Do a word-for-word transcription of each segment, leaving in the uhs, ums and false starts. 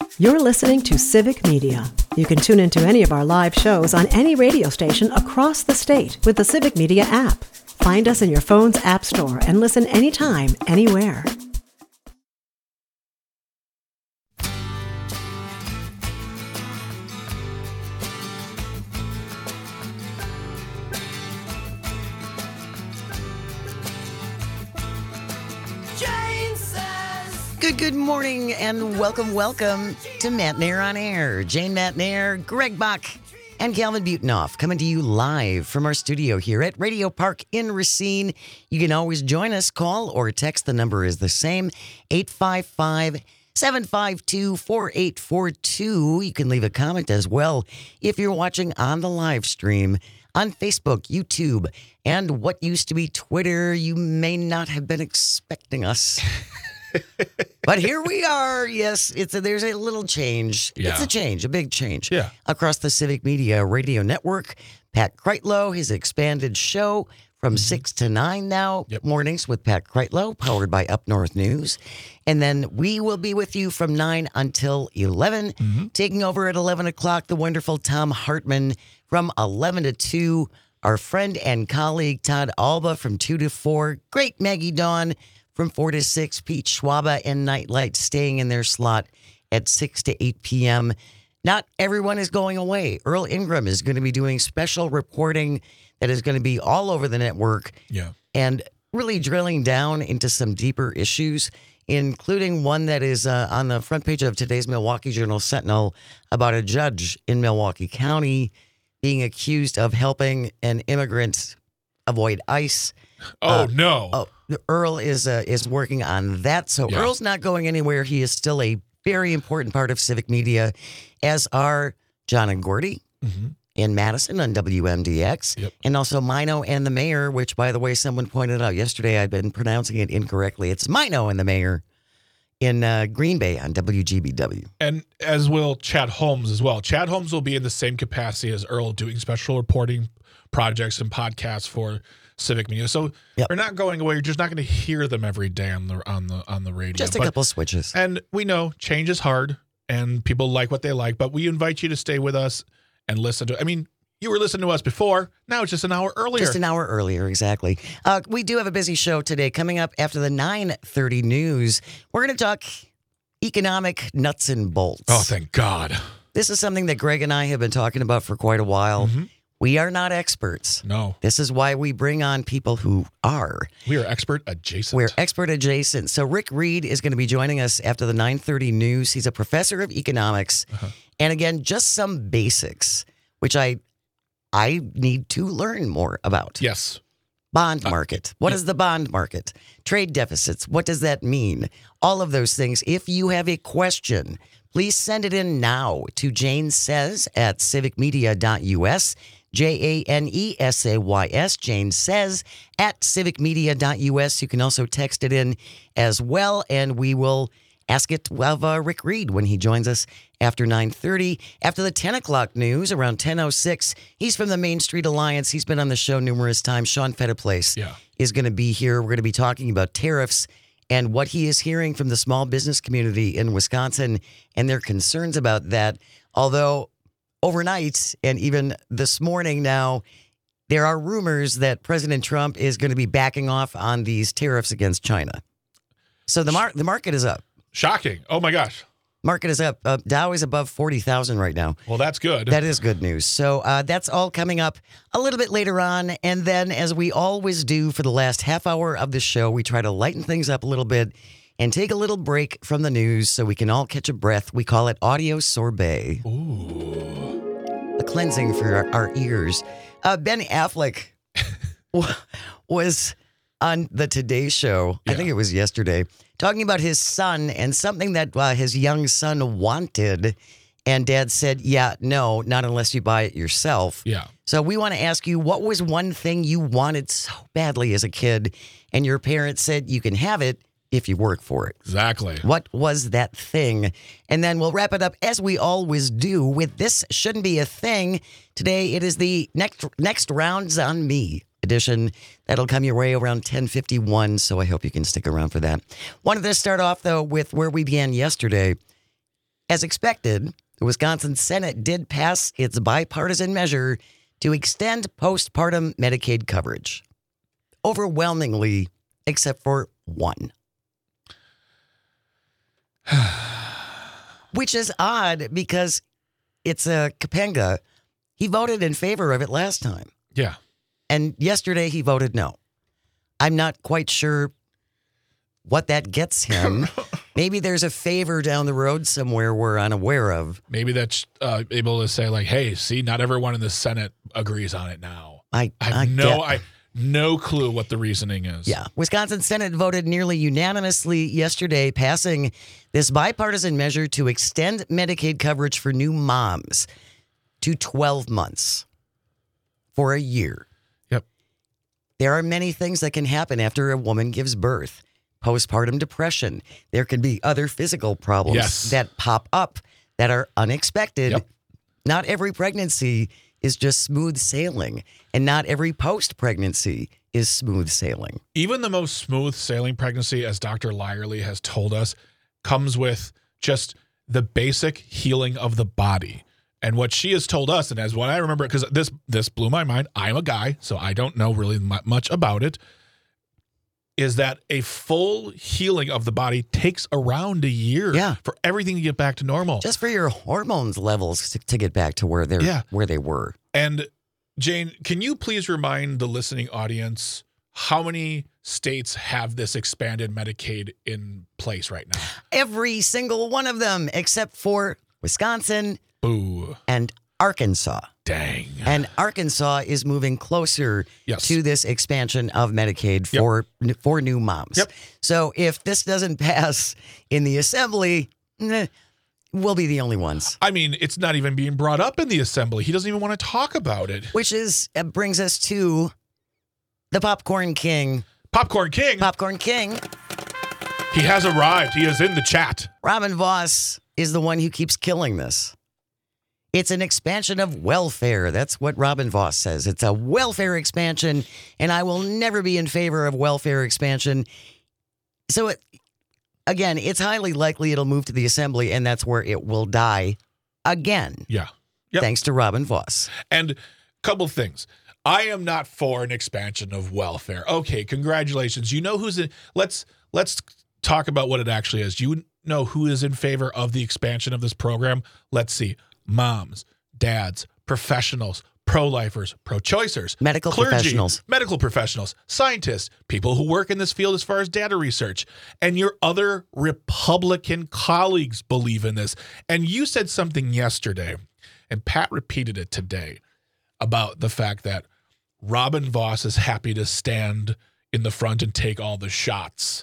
You're listening to Civic Media. You can tune into any of our live shows on any radio station across the state with the Civic Media app. Find us in your phone's app store and listen anytime, anywhere. Good, good morning and welcome, welcome to Matt Nair on Air. Jane Matt Nair, Greg Bach, and Calvin Butenhoff coming to you live from our studio here at Radio Park in Racine. You can always join us, call or text. The number is the same, eight five five, seven five two, four eight four two. You can leave a comment as well if you're watching on the live stream on Facebook, YouTube, and what used to be Twitter. You may not have been expecting us. But here we are. Yes, it's a, there's a little change. Yeah. It's a change, a big change. Yeah. Across the Civic Media Radio Network. Pat Kreitlow, his expanded show from mm-hmm. six to nine now, yep. mornings with Pat Kreitlow, powered by Up North News. And then we will be with you from nine until eleven. Mm-hmm. Taking over at eleven o'clock, the wonderful Tom Hartman from eleven to two. Our friend and colleague Todd Alba from two to four. Great Maggie Dawn from four to six, Pete Schwaba and Nightlight staying in their slot at six to eight p.m. Not everyone is going away. Earl Ingram is going to be doing special reporting that is going to be all over the network. Yeah. And really drilling down into some deeper issues, including one that is uh, on the front page of today's Milwaukee Journal Sentinel about a judge in Milwaukee County being accused of helping an immigrant avoid ICE. Oh, uh, no. Oh, Earl is uh, is working on that. So yeah. Earl's not going anywhere. He is still a very important part of Civic Media, as are John and Gordy mm-hmm. in Madison on W M D X, yep. and also Mino and the Mayor, which, by the way, someone pointed out yesterday I've been pronouncing it incorrectly. It's Mino and the Mayor in uh, Green Bay on W G B W. And as will Chad Holmes as well. Chad Holmes will be in the same capacity as Earl, doing special reporting projects and podcasts for Civic Media. So yep. they're not going away. You're just not going to hear them every day on the on the on the radio. Just a but, couple switches. And we know change is hard, and people like what they like. But we invite you to stay with us and listen to. I mean, you were listening to us before. Now it's just an hour earlier. Just an hour earlier, exactly. Uh, we do have a busy show today. Coming up after the nine thirty news, we're going to talk economic nuts and bolts. Oh, thank God. This is something that Greg and I have been talking about for quite a while. Mm-hmm. We are not experts. No. This is why we bring on people who are. We are expert adjacent. We're expert adjacent. So Rick Reed is going to be joining us after the nine thirty news. He's a professor of economics. Uh-huh. And again, just some basics, which I I need to learn more about. Yes. Bond market. What uh, is the bond market? Trade deficits. What does that mean? All of those things. If you have a question, please send it in now to Jane Says at civic media dot u s. J A N E S A Y S, Jane Says, at civic media dot u s. You can also text it in as well, and we will ask it of uh, Rick Reed when he joins us after nine thirty. After the ten o'clock news, around ten oh six, he's from the Main Street Alliance. He's been on the show numerous times. Sean Fettiplace yeah. is going to be here. We're going to be talking about tariffs and what he is hearing from the small business community in Wisconsin and their concerns about that. Although overnight, and even this morning now, there are rumors that President Trump is going to be backing off on these tariffs against China. So the mar- the market is up. Shocking. Oh, my gosh. Market is up. Uh, Dow is above forty thousand right now. Well, that's good. That is good news. So uh, that's all coming up a little bit later on. And then, as we always do for the last half hour of the show, we try to lighten things up a little bit and take a little break from the news so we can all catch a breath. We call it audio sorbet. Ooh. A cleansing for our, our ears. Uh, Ben Affleck was on the Today Show, yeah. I think it was yesterday, talking about his son and something that uh, his young son wanted. And Dad said, yeah, no, not unless you buy it yourself. Yeah. So we want to ask you, what was one thing you wanted so badly as a kid and your parents said you can have it if you work for it? Exactly. What was that thing? And then we'll wrap it up, as we always do, with This Shouldn't Be a Thing. Today, it is the next next Rounds on Me edition. That'll come your way around ten fifty-one, so I hope you can stick around for that. Wanted to start off, though, with where we began yesterday. As expected, the Wisconsin Senate did pass its bipartisan measure to extend postpartum Medicaid coverage. Overwhelmingly, except for one. Which is odd because it's a Kapenga. He voted in favor of it last time. Yeah. And yesterday he voted no. I'm not quite sure what that gets him. Maybe there's a favor down the road somewhere we're unaware of. Maybe that's uh, able to say like, hey, see, not everyone in the Senate agrees on it now. I, I have I no, get, I no clue what the reasoning is. Yeah. Wisconsin Senate voted nearly unanimously yesterday, passing this bipartisan measure to extend Medicaid coverage for new moms to twelve months for a year. Yep. There are many things that can happen after a woman gives birth. Postpartum depression. There can be other physical problems yes. that pop up that are unexpected. Yep. Not every pregnancy is just smooth sailing, and not every post-pregnancy is smooth sailing. Even the most smooth sailing pregnancy, as Doctor Lyerly has told us, comes with just the basic healing of the body. And what she has told us, and as what I remember, because this this blew my mind, I'm a guy, so I don't know really much about it, is that a full healing of the body takes around a year yeah. for everything to get back to normal. Just for your hormones levels to, to get back to where they're yeah. where they were. And Jane, can you please remind the listening audience how many states have this expanded Medicaid in place right now? Every single one of them, except for Wisconsin Boo. and Arkansas. Dang. And Arkansas is moving closer yes. to this expansion of Medicaid for yep. for new moms. Yep. So if this doesn't pass in the assembly, eh, we'll be the only ones. I mean, it's not even being brought up in the assembly. He doesn't even want to talk about it. Which is uh, brings us to the Popcorn King. Popcorn King? Popcorn King. He has arrived. He is in the chat. Robin Voss is the one who keeps killing this. It's an expansion of welfare. That's what Robin Voss says. It's a welfare expansion, and I will never be in favor of welfare expansion. So, it, again, it's highly likely it'll move to the assembly, and that's where it will die again. Yeah. Yep. Thanks to Robin Voss. And a couple things. I am not for an expansion of welfare. Okay, congratulations. You know who's in. Let's let's talk about what it actually is. You know who is in favor of the expansion of this program? Let's see. Moms, dads, professionals, pro-lifers, pro-choicers, medical clergy, professionals, medical professionals, scientists, people who work in this field as far as data research, and your other Republican colleagues believe in this. And you said something yesterday, and Pat repeated it today, about the fact that Robin Voss is happy to stand in the front and take all the shots.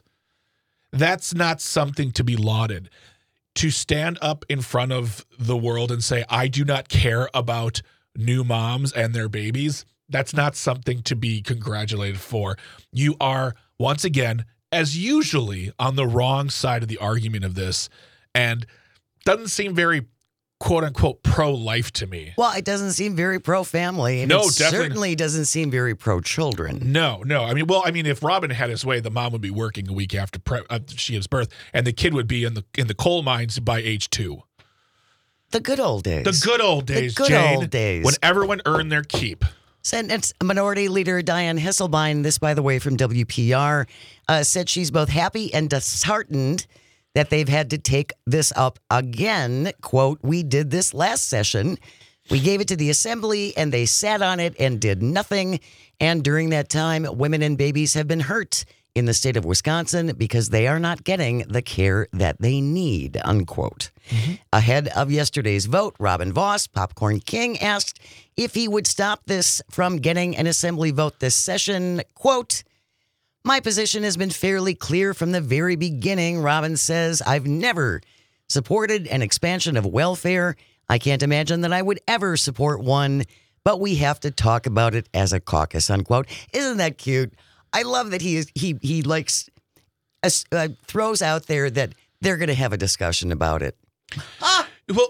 That's not something to be lauded. To stand up in front of the world and say, I do not care about new moms and their babies, that's not something to be congratulated for. You are, once again, as usually, on the wrong side of the argument of this, and doesn't seem very quote-unquote pro-life to me. Well, it doesn't seem very pro-family. And no, it definitely certainly doesn't seem very pro-children. No, no. I mean, well, I mean, if Robin had his way, the mom would be working a week after pre- uh, she gives birth, and the kid would be in the in the coal mines by age two. The good old days. The good old days, The good Jane, old days. when everyone earned their keep. Senate Minority Leader Dianne Hisselbein, this, by the way, from W P R, uh, said she's both happy and disheartened that they've had to take this up again. Quote, we did this last session. We gave it to the assembly and they sat on it and did nothing. And during that time, women and babies have been hurt in the state of Wisconsin because they are not getting the care that they need, unquote. Mm-hmm. Ahead of yesterday's vote, Robin Voss, Popcorn King, asked if he would stop this from getting an assembly vote this session. Quote, my position has been fairly clear from the very beginning, Robin says. I've never supported an expansion of welfare. I can't imagine that I would ever support one, but we have to talk about it as a caucus, unquote. Isn't that cute? I love that he is, he he likes uh, throws out there that they're going to have a discussion about it. Ah! Well,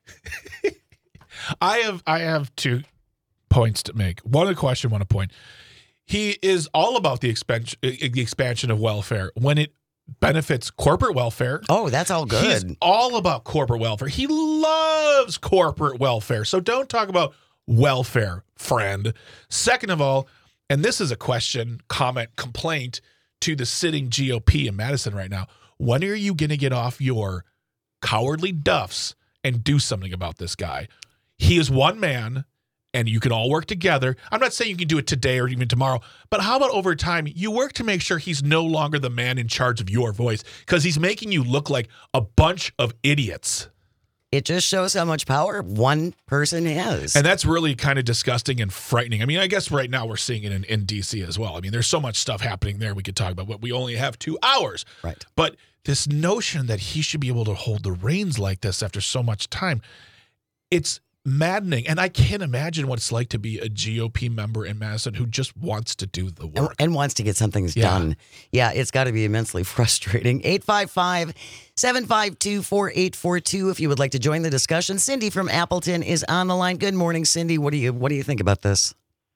I have I have two points to make. One, a question, one, a point. He is all about the expansion, the expansion of welfare when it benefits corporate welfare. Oh, that's all good. He's all about corporate welfare. He loves corporate welfare. So don't talk about welfare, friend. Second of all, and this is a question, comment, complaint to the sitting G O P in Madison right now. When are you going to get off your cowardly duffs and do something about this guy? He is one man, and you can all work together. I'm not saying you can do it today or even tomorrow, but how about over time, you work to make sure he's no longer the man in charge of your voice, because he's making you look like a bunch of idiots. It just shows how much power one person has. And that's really kind of disgusting and frightening. I mean, I guess right now we're seeing it in, in D C as well. I mean, there's so much stuff happening there we could talk about, but we only have two hours. Right. But this notion that he should be able to hold the reins like this after so much time, it's maddening. And I can't imagine what it's like to be a G O P member in Madison who just wants to do the work. And, and wants to get some things Yeah. done. Yeah, it's got to be immensely frustrating. eight five five, seven five two, four eight four two if you would like to join the discussion. Cindy from Appleton is on the line. Good morning, Cindy. What do you what do you think about this?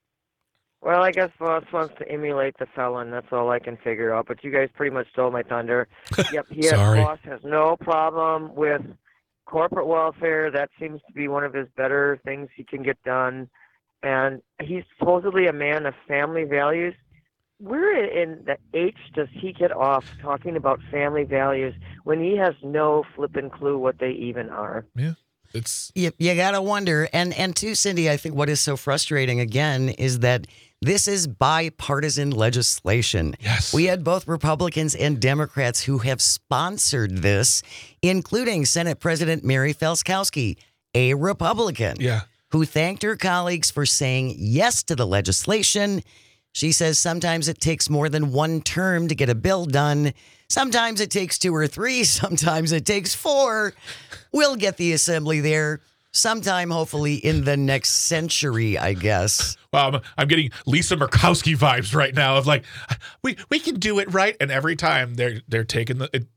Well, I guess Voss wants to emulate the felon. That's all I can figure out. But you guys pretty much stole my thunder. Yep, he has, Sorry. Voss has no problem with corporate welfare. That seems to be one of his better things he can get done. And he's supposedly a man of family values. Where in the H does he get off talking about family values when he has no flippin' clue what they even are? Yeah. It's You, you got to wonder. And, and too, Cindy, I think what is so frustrating, again, is that this is bipartisan legislation. Yes. We had both Republicans and Democrats who have sponsored this, including Senate President Mary Felskowski, a Republican, yeah. who thanked her colleagues for saying yes to the legislation. She says sometimes it takes more than one term to get a bill done. Sometimes it takes two or three. Sometimes it takes four. We'll get the assembly there sometime, hopefully, in the next century, I guess. Well, I'm, I'm getting Lisa Murkowski vibes right now of like, we we can do it, right? And every time they're they're taking the it,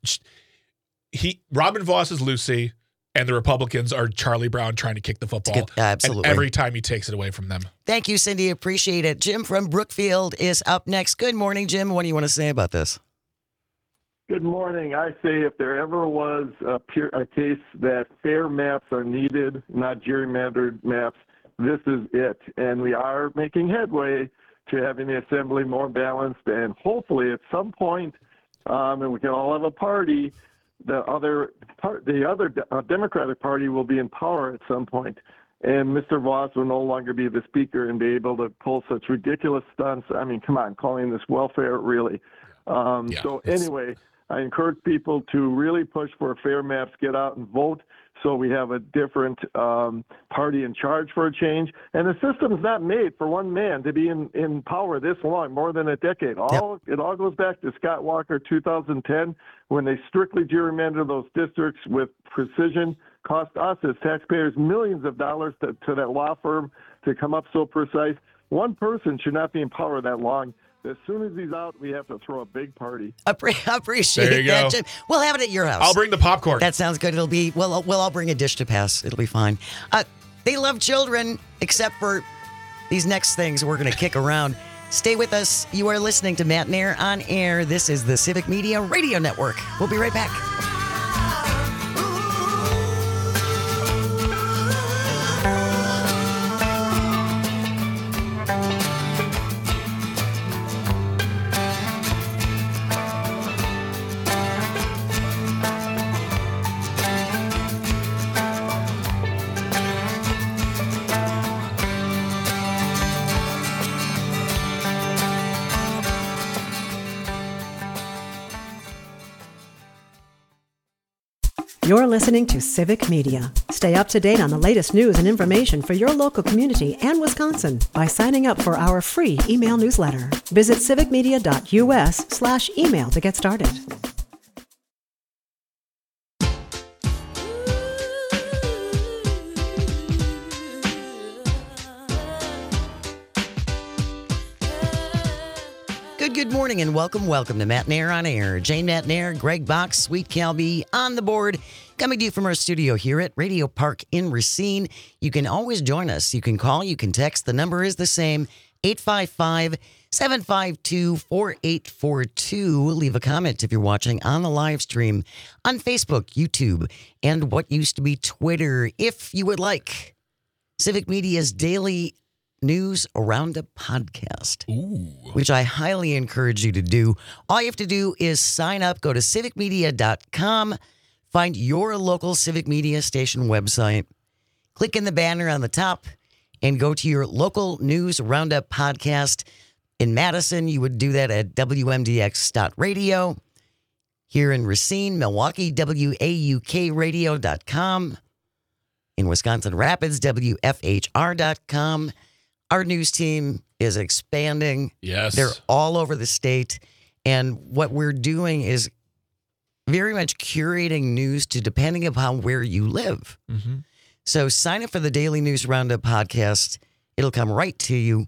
he Robin Voss is Lucy, and the Republicans are Charlie Brown trying to kick the football. Good, absolutely. And every time he takes it away from them. Thank you, Cindy. Appreciate it. Jim from Brookfield is up next. Good morning, Jim. What do you want to say about this? Good morning. I say if there ever was a, pure, a case that fair maps are needed, not gerrymandered maps, this is it. And we are making headway to having the assembly more balanced. And hopefully at some point, um, and we can all have a party, the other part, the other uh, Democratic Party will be in power at some point. And Mister Voss will no longer be the speaker and be able to pull such ridiculous stunts. I mean, come on, calling this welfare, really. Um, Yeah, so it's- anyway, I encourage people to really push for fair maps, get out and vote so we have a different um, party in charge for a change. And the system is not made for one man to be in, in power this long, more than a decade. All It all goes back to Scott Walker two thousand ten when they strictly gerrymandered those districts with precision, cost us as taxpayers millions of dollars to, to that law firm to come up so precise. One person should not be in power that long. As soon as he's out, we have to throw a big party. Appre- appreciate There you that, go. Jim. We'll have it at your house. I'll bring the popcorn. That sounds good. It'll be, well, we'll all bring a dish to pass. It'll be fine. Uh, they love children, except for these next things we're going to kick around. Stay with us. You are listening to Matt Nair on Air. This is the Civic Media Radio Network. We'll be right back. You're listening to Civic Media. Stay up to date on the latest news and information for your local community and Wisconsin by signing up for our free email newsletter. Visit civicmedia.us slash email to get started. Good, good morning and welcome, welcome to Matt Nair on Air. Jane Matt Nair, Greg Box, Sweet Calby on the board. Coming to you from our studio here at Radio Park in Racine. You can always join us. You can call, you can text. The number is the same, eight five five, seven five two, four eight four two. Leave a comment if you're watching on the live stream on Facebook, YouTube, and what used to be Twitter. If you would like Civic Media's daily news roundup podcast, Ooh. which I highly encourage you to do. All you have to do is sign up, go to civic media dot com, find your local Civic Media station website, click in the banner on the top, and go to your local news roundup podcast. In Madison, you would do that at W M D X dot radio. Here in Racine, Milwaukee, W A U K radio dot com. In Wisconsin Rapids, W F H R dot com. Our news team is expanding. Yes. They're all over the state. And what we're doing is very much curating news to depending upon where you live. Mm-hmm. So sign up for the Daily News Roundup podcast. It'll come right to you.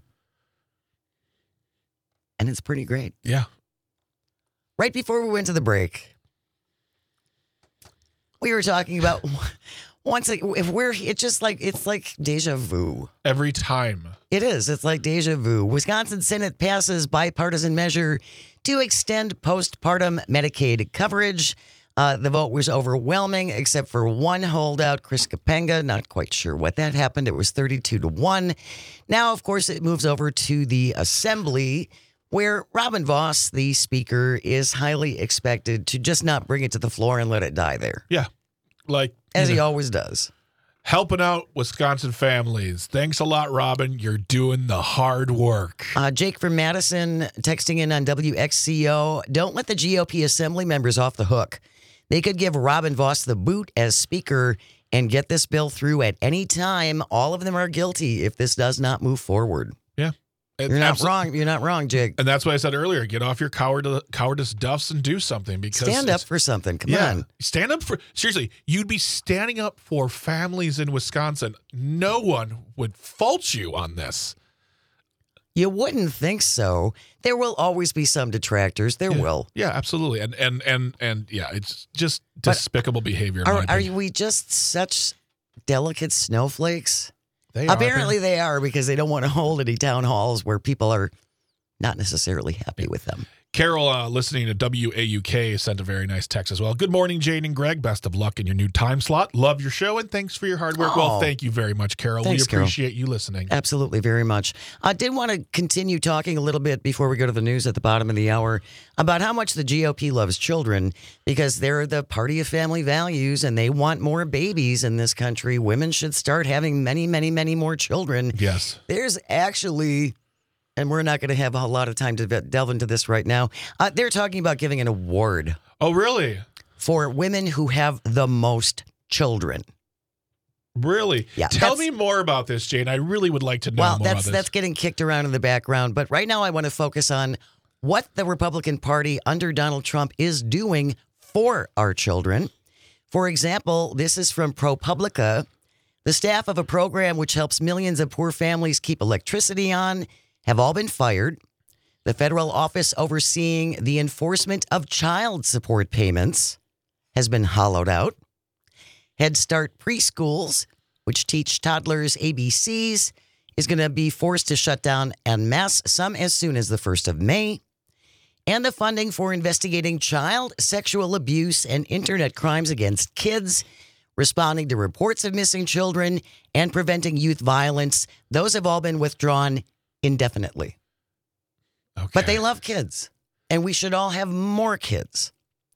And it's pretty great. Yeah. Right before we went to the break, we were talking about once if we're it's just like it's like deja vu. Every time. It is. It's like deja vu. Wisconsin Senate passes bipartisan measure to extend postpartum Medicaid coverage. Uh, the vote was overwhelming, except for one holdout, Chris Kapenga. Not quite sure what that happened. It was thirty-two to one. Now, of course, it moves over to the Assembly, where Robin Vos, the Speaker, is highly expected to just not bring it to the floor and let it die there. Yeah. Like, as you he know, always does. helping out Wisconsin families. Thanks a lot, Robin. You're doing the hard work. Uh, Jake from Madison texting in on W X C O. Don't let the G O P Assembly members off the hook. They could give Robin Vos the boot as Speaker and get this bill through at any time. All of them are guilty if this does not move forward. Yeah. And You're not abso- wrong. You're not wrong, Jake. And that's what I said earlier. Get off your coward, cowardice duffs and do something. Because Stand up it's- for something. Come yeah, on. stand up for, seriously, you'd be standing up for families in Wisconsin. No one would fault you on this. You wouldn't think so. There will always be some detractors. There Yeah. will. Yeah, absolutely. And, and, and, and yeah, it's just But despicable behavior. in Are, my are opinion. we just such delicate snowflakes? They are, Apparently they are, because they don't want to hold any town halls where people are not necessarily happy with them. Carol, uh, listening to W A U K, sent a very nice text as well. Good morning, Jane and Greg. Best of luck in your new time slot. Love your show, and thanks for your hard work. Oh. Well, thank you very much, Carol. Thanks, we Carol. appreciate you listening. Absolutely, very much. I did want to continue talking a little bit before we go to the news at the bottom of the hour about how much the G O P loves children, because they're the party of family values and they want more babies in this country. Women should start having many, many, many more children. Yes. There's actually, and we're not going to have a lot of time to delve into this right now, uh, they're talking about giving an award Oh, really? for women who have the most children. Really? Yeah, Tell that's- me more about this, Jane. I really would like to know Well, more that's about this. that's getting kicked around in the background. But right now I want to focus on what the Republican Party under Donald Trump is doing for our children. For example, this is from ProPublica. The staff of a program which helps millions of poor families keep electricity on have all been fired. The federal office overseeing the enforcement of child support payments has been hollowed out. Head Start preschools, which teach toddlers A B Cs, is going to be forced to shut down en masse, some as soon as the first of May. And the funding for investigating child sexual abuse and internet crimes against kids, responding to reports of missing children, and preventing youth violence, those have all been withdrawn indefinitely. Okay. But they love kids, and we should all have more kids.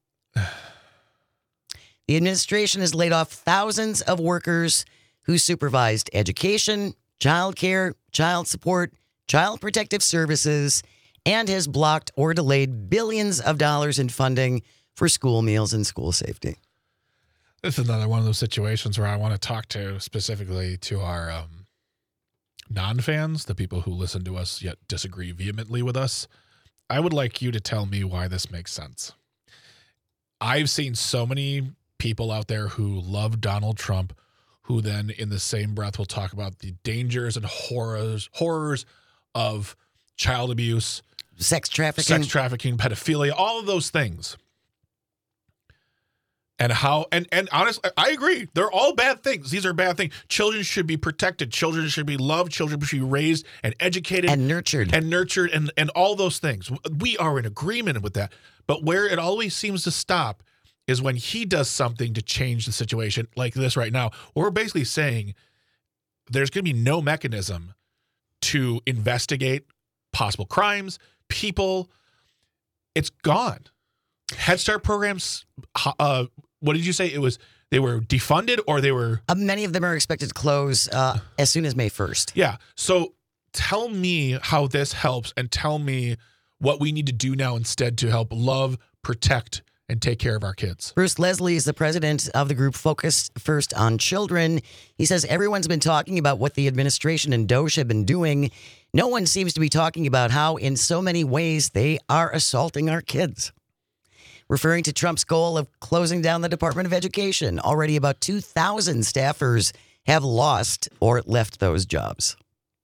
The administration has laid off thousands of workers who supervised education, child care, child support, child protective services, and has blocked or delayed billions of dollars in funding for school meals and school safety. This is another one of those situations where I want to talk to specifically to our um, non-fans, the people who listen to us yet disagree vehemently with us. I would like you to tell me why this makes sense. I've seen so many people out there who love Donald Trump, who then in the same breath will talk about the dangers and horrors horrors of child abuse, Sex trafficking. sex trafficking, pedophilia, all of those things. And how, and, and honestly, I agree. They're all bad things. These are bad things. Children should be protected. Children should be loved. Children should be raised and educated. And nurtured. And nurtured and, and all those things. We are in agreement with that. But where it always seems to stop is when he does something to change the situation like this right now. We're basically saying there's going to be no mechanism to investigate possible crimes, people. It's gone. Head Start programs, uh, what did you say? It was they were defunded or they were? Uh, many of them are expected to close uh, as soon as May first. Yeah. So tell me how this helps and tell me what we need to do now instead to help love, protect, and take care of our kids. Bruce Leslie is the president of the group Focus First on Children. He says everyone's been talking about what the administration and DOSH have been doing. No one seems to be talking about how in so many ways they are assaulting our kids. Referring to Trump's goal of closing down the Department of Education, already about two thousand staffers have lost or left those jobs.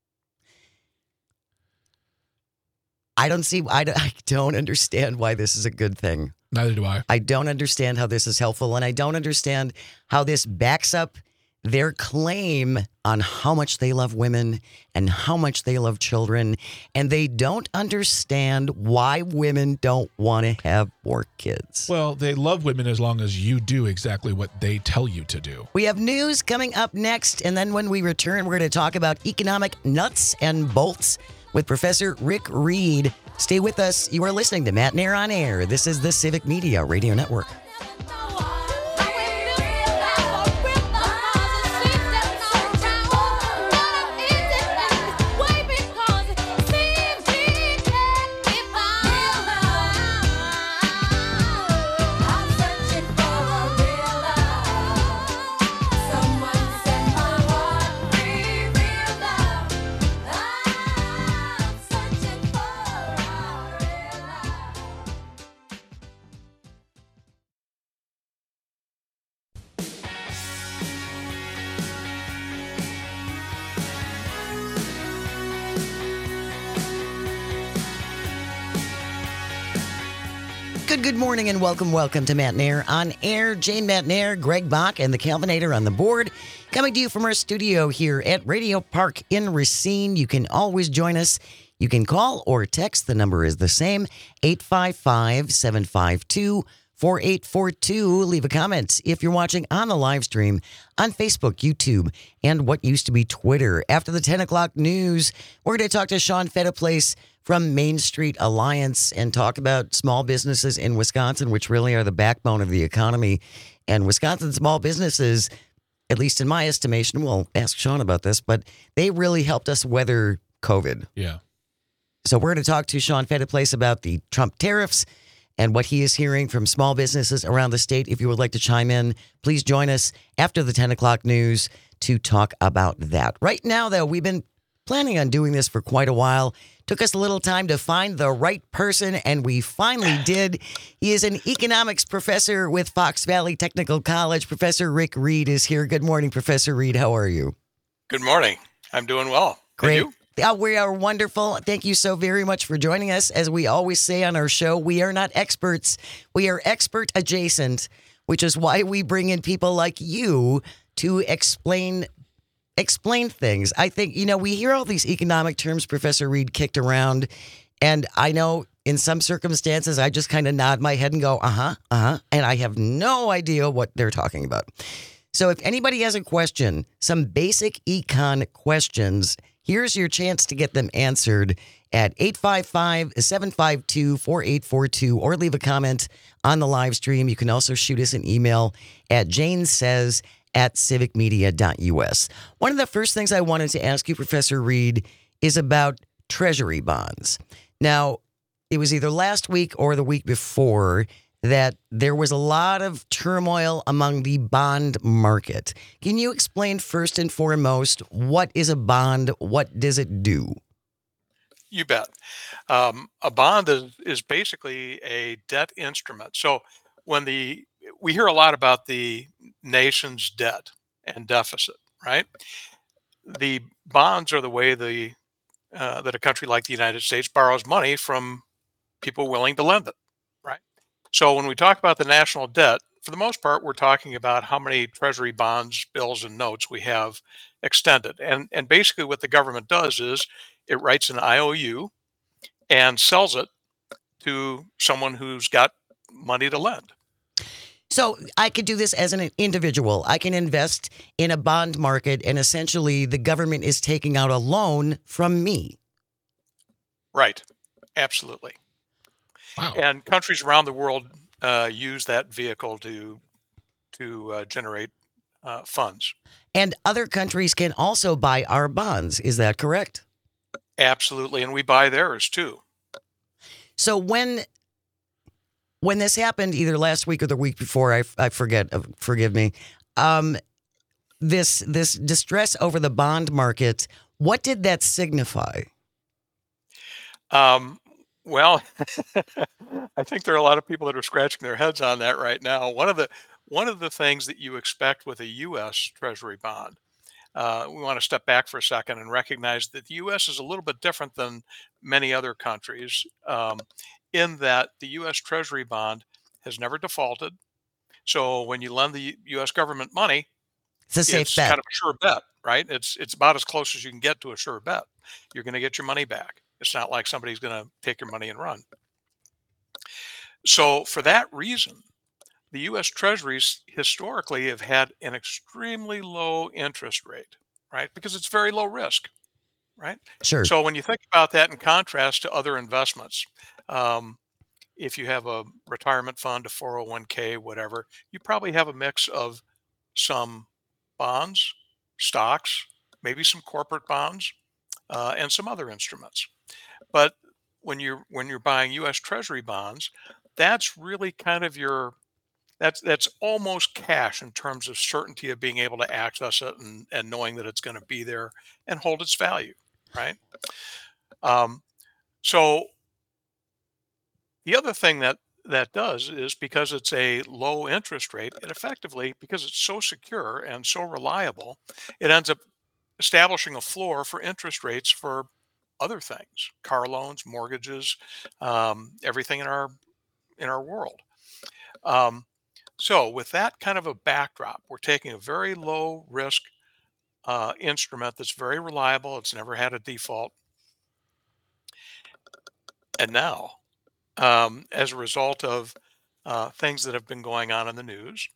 I don't see, I don't, I don't understand why this is a good thing. Neither do I. I don't understand how this is helpful, and I don't understand how this backs up their claim on how much they love women and how much they love children, and they don't understand why women don't want to have more kids. Well, they love women as long as you do exactly what they tell you to do. We have news coming up next, and then when we return, we're going to talk about economic nuts and bolts with Professor Rick Reed. Stay with us. You are listening to Matt Nair on Air. This is the Civic Media Radio Network. Good, good morning and welcome, welcome to Matt Nair on Air. Jane Matt Nair, Greg Bach, and the Calvinator on the board. Coming to you from our studio here at Radio Park in Racine. You can always join us. You can call or text. The number is the same, eight five five, seven five two, four eight four two. Leave a comment if you're watching on the live stream on Facebook, YouTube, and what used to be Twitter. After the ten o'clock news, we're going to talk to Sean Fetterplace from Main Street Alliance and talk about small businesses in Wisconsin, which really are the backbone of the economy. And Wisconsin small businesses, at least in my estimation, we'll ask Sean about this, but they really helped us weather COVID. Yeah. So we're going to talk to Sean Fetterplace about the Trump tariffs and what he is hearing from small businesses around the state. If you would like to chime in, please join us after the ten o'clock news to talk about that. Right now, though, we've been planning on doing this for quite a while. Took us a little time to find the right person, and we finally did. He is an economics professor with Fox Valley Technical College. Professor Rick Reed is here. Good morning, Professor Reed. How are you? Good morning. I'm doing well. Great. And you? Yeah, we are wonderful. Thank you so very much for joining us. As we always say on our show, we are not experts. We are expert adjacent, which is why we bring in people like you to explain Explain things. I think, you know, we hear all these economic terms, Professor Reed, kicked around, and I know in some circumstances I just kind of nod my head and go, uh-huh, uh-huh, and I have no idea what they're talking about. So if anybody has a question, some basic econ questions, here's your chance to get them answered at eight five five, seven five two, four eight four two or leave a comment on the live stream. You can also shoot us an email at janesays at civic media dot u s. One of the first things I wanted to ask you, Professor Reed, is about Treasury bonds. Now, it was either last week or the week before that there was a lot of turmoil among the bond market. Can you explain first and foremost, what is a bond? What does it do? You bet. Um, a bond is, is basically a debt instrument. So when the we hear a lot about the nation's debt and deficit, right? The bonds are the way the uh, that a country like the United States borrows money from people willing to lend it, right? So when we talk about the national debt, for the most part, we're talking about how many treasury bonds, bills, and notes we have extended. And, and basically, what the government does is it writes an I O U and sells it to someone who's got money to lend. So I could do this as an individual. I can invest in a bond market, and essentially the government is taking out a loan from me. Right. Absolutely. Wow. And countries around the world uh, use that vehicle to to uh, generate uh, funds. And other countries can also buy our bonds. Is that correct? Absolutely. And we buy theirs too. So when when this happened, either last week or the week before, I, I forget, uh, forgive me, um, this this distress over the bond market, what did that signify? Um, well, I think there are a lot of people that are scratching their heads on that right now. One of the one of the things that you expect with a U S Treasury bond, uh, we want to step back for a second and recognize that the U S is a little bit different than many other countries, um, in that the U S Treasury bond has never defaulted. So when you lend the U S government money, It's a safe it's bet. kind of a sure bet, right? It's it's about as close as you can get to a sure bet. You're going to get your money back. It's not like somebody's going to take your money and run. So for that reason, the U S Treasuries historically have had an extremely low interest rate, right? Because it's very low risk, right? Sure. So when you think about that in contrast to other investments, um, if you have a retirement fund, a four oh one k, whatever, you probably have a mix of some bonds, stocks, maybe some corporate bonds, uh, and some other instruments. But when you're when you're buying U S Treasury bonds, that's really kind of your that's that's almost cash in terms of certainty of being able to access it and, and knowing that it's going to be there and hold its value, right? Um, so the other thing that that does is because it's a low interest rate, it effectively, because it's so secure and so reliable, it ends up establishing a floor for interest rates for other things, car loans, mortgages, um, everything in our in our world. Um, so with that kind of a backdrop, we're taking a very low risk uh, instrument that's very reliable. It's never had a default. And now, um, as a result of uh, things that have been going on in the news,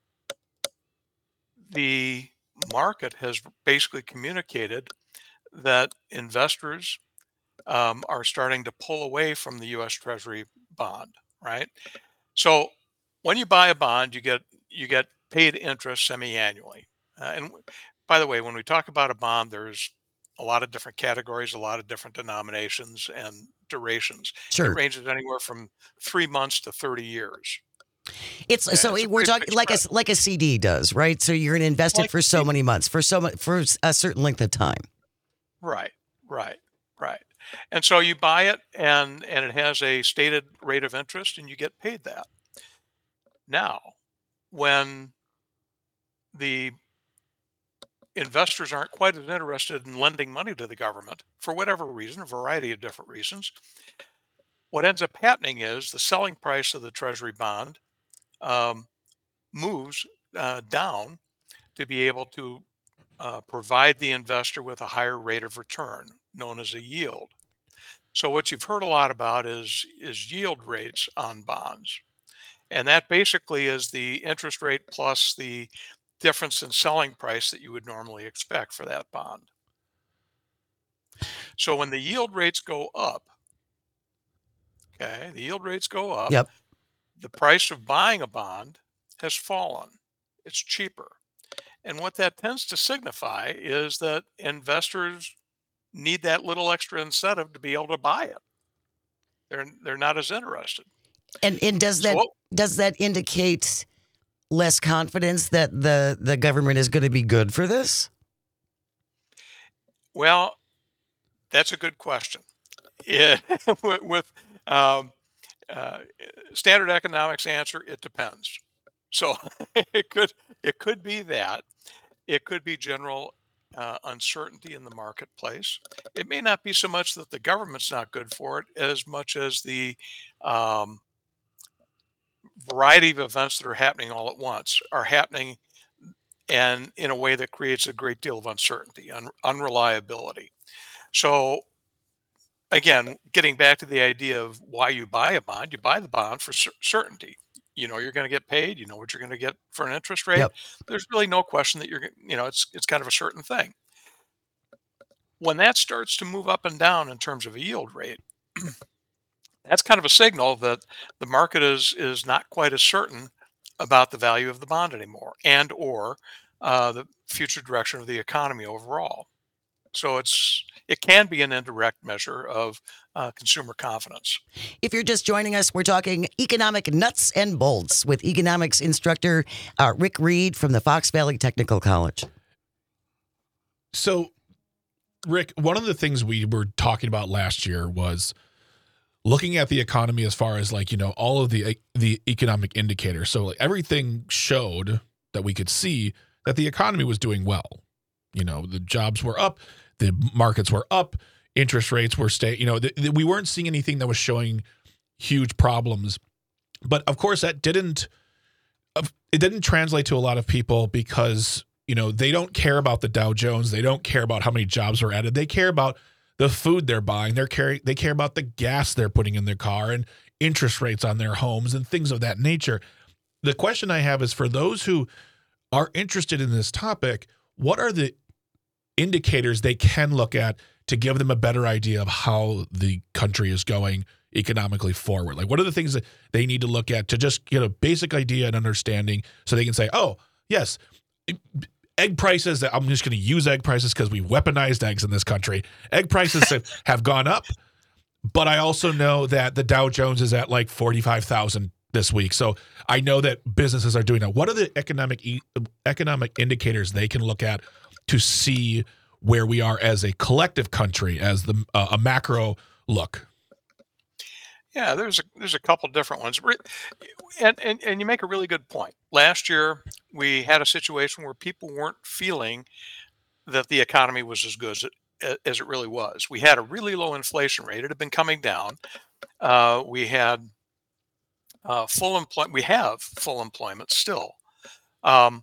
the market has basically communicated that investors um, are starting to pull away from the U S Treasury bond, right? So when you buy a bond, you get you get paid interest semi-annually. Uh, and by the way, when we talk about a bond, there's a lot of different categories, a lot of different denominations and durations. It Sure. ranges anywhere from three months to thirty years. It's Yeah, so it's a we're pretty talking big like a spread. like a C D does, right? So you're going to invest it Like for a so C D. many months, for so mu- for a certain length of time. Right, right, right. And so you buy it and and it has a stated rate of interest and you get paid that. Now, when the investors aren't quite as interested in lending money to the government for whatever reason, a variety of different reasons, what ends up happening is the selling price of the treasury bond um, moves uh, down to be able to uh, provide the investor with a higher rate of return, known as a yield. So what you've heard a lot about is is yield rates on bonds. And that basically is the interest rate plus the difference in selling price that you would normally expect for that bond. So when the yield rates go up, okay, the yield rates go up, Yep. the price of buying a bond has fallen. It's cheaper. And what that tends to signify is that investors need that little extra incentive to be able to buy it. They're they're not as interested. And and does that So does that indicate less confidence that the the government is going to be good for this? well, that's a good question. Yeah, with, with um, uh, standard economics answer, it depends. So it could it could be that it could be general uh, uncertainty in the marketplace. It may not be so much that the government's not good for it, as much as the um, variety of events that are happening all at once are happening and in a way that creates a great deal of uncertainty, un- unreliability. So again, getting back to the idea of why you buy a bond, you buy the bond for cer- certainty. You know you're going to get paid. You know what you're going to get for an interest rate. Yep. There's really no question that you're, gon- you know, it's it's kind of a certain thing. When that starts to move up and down in terms of a yield rate, that's kind of a signal that the market is is not quite as certain about the value of the bond anymore, and or uh, the future direction of the economy overall. So it's it can be an indirect measure of uh, consumer confidence. If you're just joining us, we're talking economic nuts and bolts with economics instructor uh, Rick Reed from the Fox Valley Technical College. So, Rick, one of the things we were talking about last year was looking at the economy as far as like, you know, all of the the economic indicators. So like everything showed that we could see that the economy was doing well. You know, the jobs were up, the markets were up, interest rates were stay. You know, the, the, we weren't seeing anything that was showing huge problems. But of course, that didn't it didn't translate to a lot of people because, you know, they don't care about the Dow Jones. They don't care about how many jobs are added. They care about the food they're buying. They're care, they care about the gas they're putting in their car and interest rates on their homes and things of that nature. The question I have is for those who are interested in this topic, what are the indicators they can look at to give them a better idea of how the country is going economically forward? Like, what are the things that they need to look at to just get a basic idea and understanding so they can say, oh, yes, egg prices, I'm just going to use egg prices because we weaponized eggs in this country. Egg prices have, have gone up, but I also know that the Dow Jones is at like forty-five thousand this week. So I know that businesses are doing that. What are the economic e- economic indicators they can look at to see where we are as a collective country, as the uh, a macro look? Yeah, there's a there's a couple different ones, and, and and you make a really good point. Last year we had a situation where people weren't feeling that the economy was as good as it, as it really was. We had a really low inflation rate; it had been coming down. Uh, we had uh, full employment. We have full employment still, um,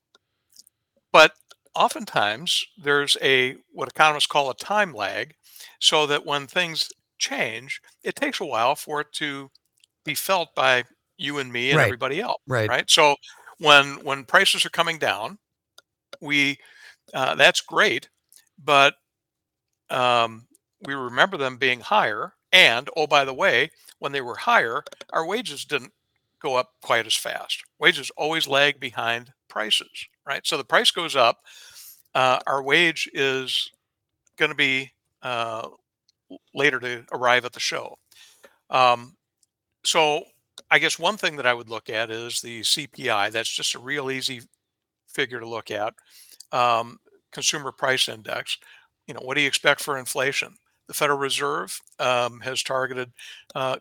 but oftentimes there's a what economists call a time lag, so that when things change, it takes a while for it to be felt by you and me and Right. everybody else. Right. Right. So when when prices are coming down, we uh, that's great, but um, we remember them being higher. And oh, by the way, when they were higher, our wages didn't go up quite as fast. Wages always lag behind prices. Right. So the price goes up, uh, our wage is going to be uh, later to arrive at the show. Um, so I guess one thing that I would look at is the C P I. That's just a real easy figure to look at. Um, Consumer Price Index. You know, what do you expect for inflation? The Federal Reserve um, has targeted uh,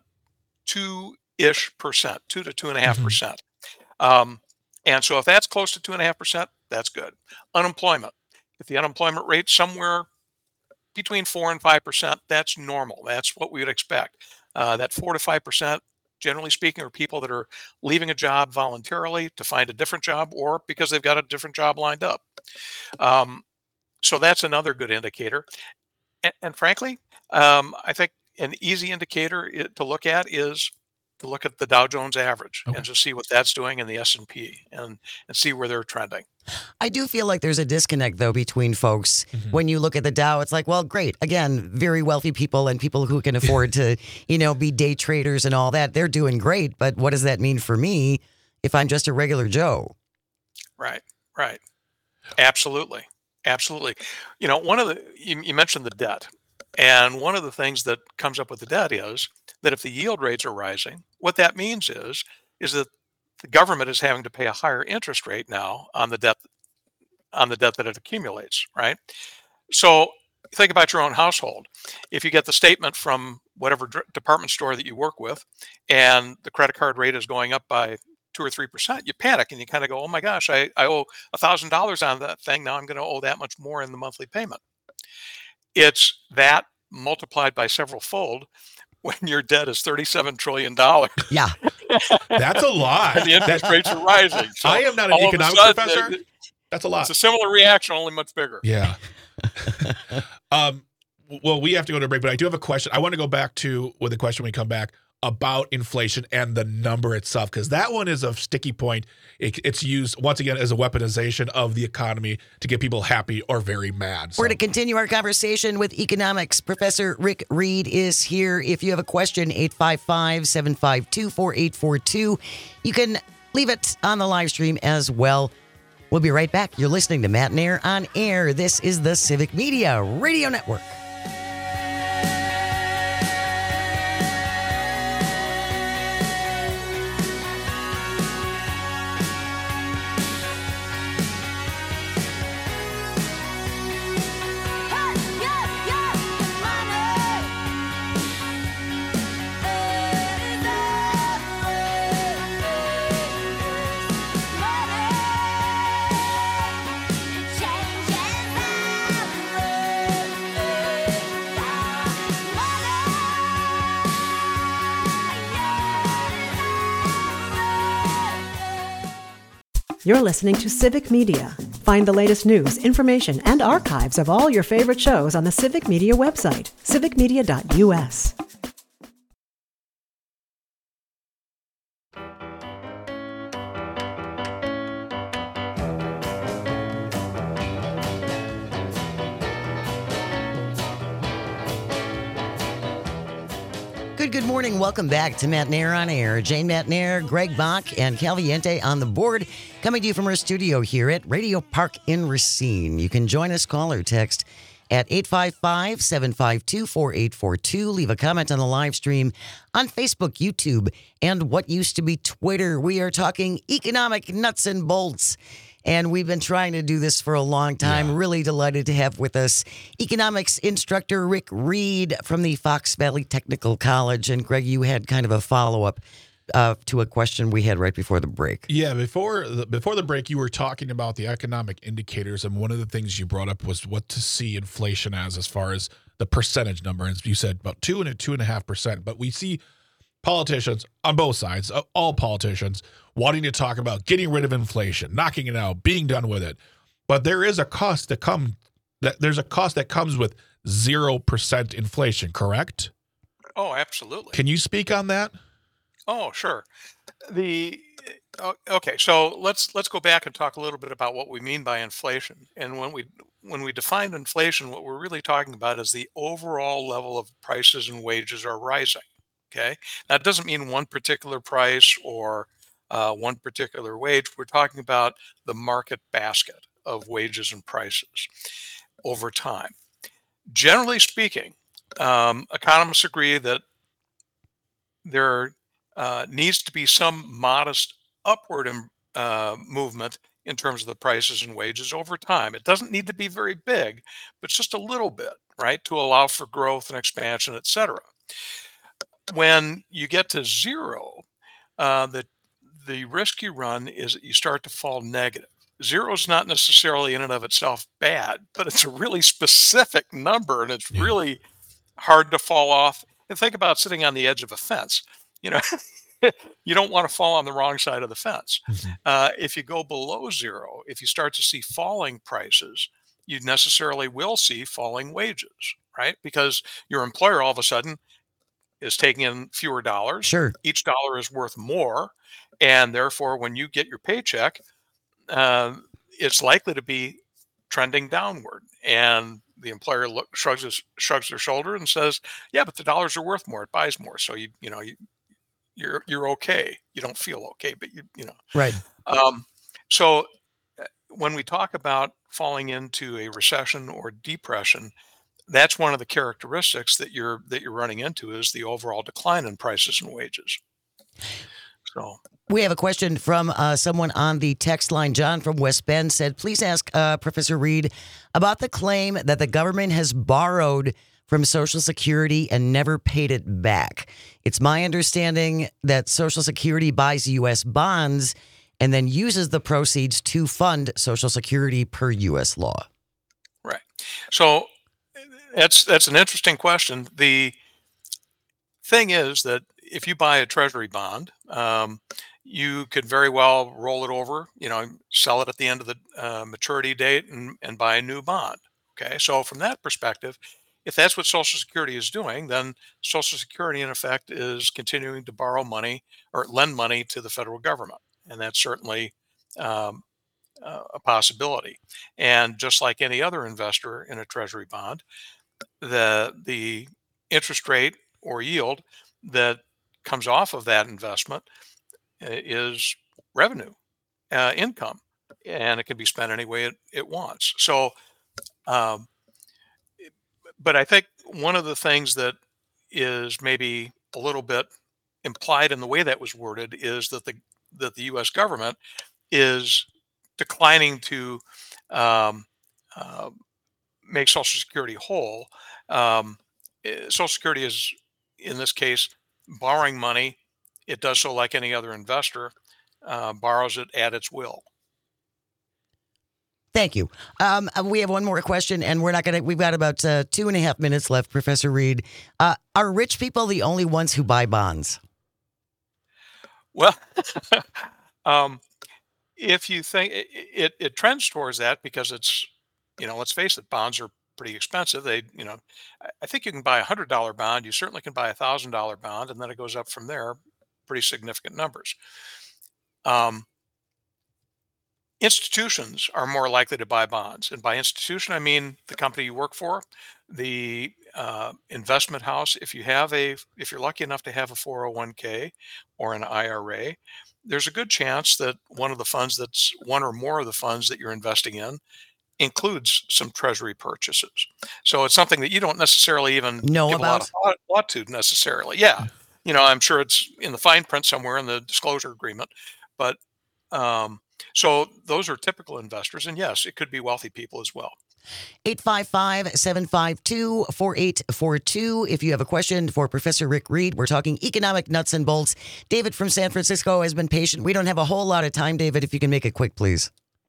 two-ish percent, two to two and a half Mhm. percent. Um, and so if that's close to two and a half percent, that's good. Unemployment. If the unemployment rate somewhere between four and five percent, that's normal. That's what we would expect. Uh, that four to five percent, generally speaking, are people that are leaving a job voluntarily to find a different job or because they've got a different job lined up. Um, so that's another good indicator. And, and frankly, um, I think an easy indicator i- to look at is to look at the Dow Jones average Okay. and just see what that's doing in the S and P and and see where they're trending. I do feel like there's a disconnect, though, between folks. Mhm. When you look at the Dow, it's like, well, great. Again, very wealthy people and people who can afford to, you know, be day traders and all that, they're doing great. But what does that mean for me if I'm just a regular Joe? Right, right. Absolutely. Absolutely. You know, one of the, you, you mentioned the debt. And one of the things that comes up with the debt is that if the yield rates are rising, what that means is, is that the government is having to pay a higher interest rate now on the debt, on the debt that it accumulates, right? So think about your own household. If you get the statement from whatever dr- department store that you work with, and the credit card rate is going up by two or three percent, you panic and you kind of go, "Oh my gosh, I, I owe a thousand dollars on that thing. Now I'm going to owe that much more in the monthly payment." It's that multiplied by several fold when your debt is thirty-seven trillion dollars. Yeah. That's a lot. And the interest rates are rising. So I am not an all of a economics sudden, professor. it- That's a lot. It's a similar reaction, only much bigger. Yeah. um, well, we have to go to a break, but I do have a question. I want to go back to with a question when we come back about inflation and the number itself, because that one is a sticky point. It, it's used once again as a weaponization of the economy to get people happy or very mad. So. We're going to continue our conversation with economics. Professor Rick Reed is here. If you have a question, eight five five, seven five two, four eight four two. You can leave it on the live stream as well. We'll be right back. You're listening to Matt and Air on Air. This is the Civic Media Radio Network. You're listening to Civic Media. Find the latest news, information, and archives of all your favorite shows on the Civic Media website, civic media dot u s. Good, good morning. Welcome back to Matt and Air on Air. Jane Matt and Air, Greg Bach, and Calviente on the board, coming to you from our studio here at Radio Park in Racine. You can join us, call or text at eight five five, seven five two, four eight four two. Leave a comment on the live stream on Facebook, YouTube, and what used to be Twitter. We are talking economic nuts and bolts. And we've been trying to do this for a long time. Yeah. Really delighted to have with us economics instructor Rick Reed from the Fox Valley Technical College. And Greg, you had kind of a follow-up uh, to a question we had right before the break. Yeah, before the, before the break, you were talking about the economic indicators. And one of the things you brought up was what to see inflation as, as far as the percentage number. And you said about two and a two and a half percent. But we see politicians on both sides, all politicians, wanting to talk about getting rid of inflation, knocking it out, being done with it. But there is a cost that come that there's a cost that comes with zero percent inflation, correct? Oh, absolutely. Can you speak on that? Oh, sure. The okay, so let's let's go back and talk a little bit about what we mean by inflation. And when we when we define inflation, what we're really talking about is the overall level of prices and wages are rising. Okay, that doesn't mean one particular price or uh, one particular wage. We're talking about the market basket of wages and prices over time. Generally speaking, um, economists agree that there uh, needs to be some modest upward uh, movement in terms of the prices and wages over time. It doesn't need to be very big, but just a little bit, right, to allow for growth and expansion, et cetera. When you get to zero, uh, the the risk you run is that you start to fall negative. Zero is not necessarily in and of itself bad, but it's a really specific number, and it's really hard to fall off. And think about sitting on the edge of a fence. You know, you don't want to fall on the wrong side of the fence. Mm-hmm. Uh, if you go below zero, if you start to see falling prices, you necessarily will see falling wages, right? Because your employer all of a sudden is taking in fewer dollars. Sure. Each dollar is worth more. And therefore, when you get your paycheck, uh, it's likely to be trending downward. And the employer look, shrugs his, shrugs their shoulder and says, yeah, but the dollars are worth more. It buys more. So, you you know, you, you're you're okay. You don't feel okay, but you you know. Right. Um, so when we talk about falling into a recession or depression, that's one of the characteristics that you're that you're running into is the overall decline in prices and wages. So we have a question from uh, someone on the text line. John from West Bend said, please ask uh, Professor Reed about the claim that the government has borrowed from Social Security and never paid it back. It's my understanding that Social Security buys U S bonds and then uses the proceeds to fund Social Security per U S law. Right. So that's that's an interesting question. The thing is that if you buy a treasury bond, um, you could very well roll it over, you know, sell it at the end of the uh, maturity date and, and buy a new bond. Okay. So from that perspective, if that's what Social Security is doing, then Social Security, in effect, is continuing to borrow money or lend money to the federal government. And that's certainly um, uh, a possibility. And just like any other investor in a treasury bond, the the interest rate or yield that comes off of that investment is revenue, uh, income, and it can be spent any way it, it wants. So, um, but I think one of the things that is maybe a little bit implied in the way that was worded is that the that the U S government is declining to um, uh, make Social Security whole. Um, Social Security is, in this case, borrowing money. It does so like any other investor, uh, borrows it at its will. Thank you. Um, we have one more question, and we're not going to, we've got about uh, two and a half minutes left, Professor Reed. Uh, are rich people the only ones who buy bonds? Well, um, if you think it, it, it trends towards that because it's, you know, let's face it, bonds are pretty expensive. They, you know, I think you can buy a hundred dollar bond. You certainly can buy a thousand dollar bond, and then it goes up from there. Pretty significant numbers. Um, institutions are more likely to buy bonds, and by institution I mean the company you work for, the uh, investment house. If you have a, if you're lucky enough to have a four oh one k or an I R A, there's a good chance that one of the funds that's one or more of the funds that you're investing in includes some treasury purchases. So it's something that you don't necessarily even know give about. a lot of thought to necessarily. Yeah. You know, I'm sure it's in the fine print somewhere in the disclosure agreement, but um, so those are typical investors. And yes, it could be wealthy people as well. eight five five, seven five two, four eight four two. If you have a question for Professor Rick Reed, we're talking economic nuts and bolts. David from San Francisco has been patient. We don't have a whole lot of time, David, if you can make it quick, please.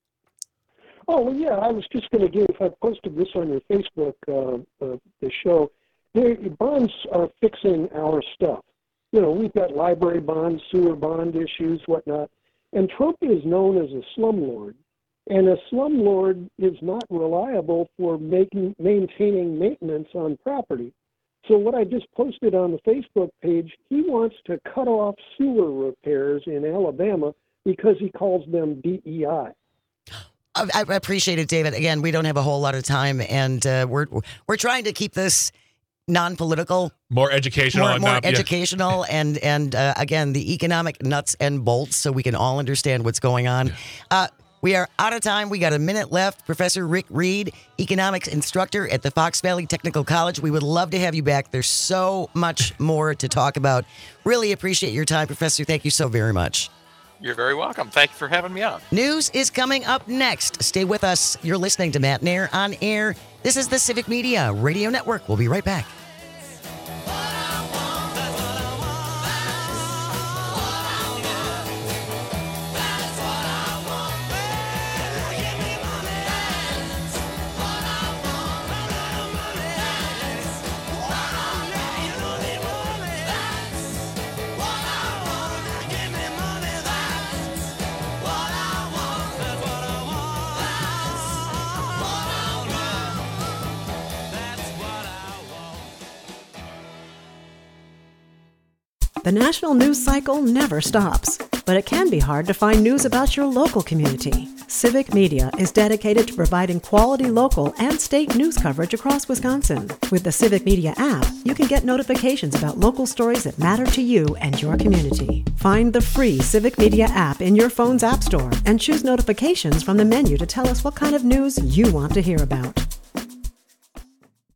Oh, well, yeah, I was just going to give, I posted this on your Facebook, uh, uh, the show. They, bonds are fixing our stuff. You know, we've got library bonds, sewer bond issues, whatnot. And Trump is known as a slumlord. And a slumlord is not reliable for making maintaining maintenance on property. So what I just posted on the Facebook page, he wants to cut off sewer repairs in Alabama because he calls them D E I. I appreciate it, David. Again, we don't have a whole lot of time, and uh, we're we're trying to keep this non-political, more educational, more, and more not, educational, yeah. and and uh, again, the economic nuts and bolts, so we can all understand what's going on. Uh, we are out of time. We got a minute left. Professor Rick Reed, economics instructor at the Fox Valley Technical College. We would love to have you back. There's so much more to talk about. Really appreciate your time, Professor. Thank you so very much. You're very welcome. Thank you for having me on. News is coming up next. Stay with us. You're listening to Matt Nair on Air. This is the Civic Media Radio Network. We'll be right back. The national news cycle never stops, but it can be hard to find news about your local community. Civic Media is dedicated to providing quality local and state news coverage across Wisconsin. With the Civic Media app, you can get notifications about local stories that matter to you and your community. Find the free Civic Media app in your phone's app store and choose notifications from the menu to tell us what kind of news you want to hear about.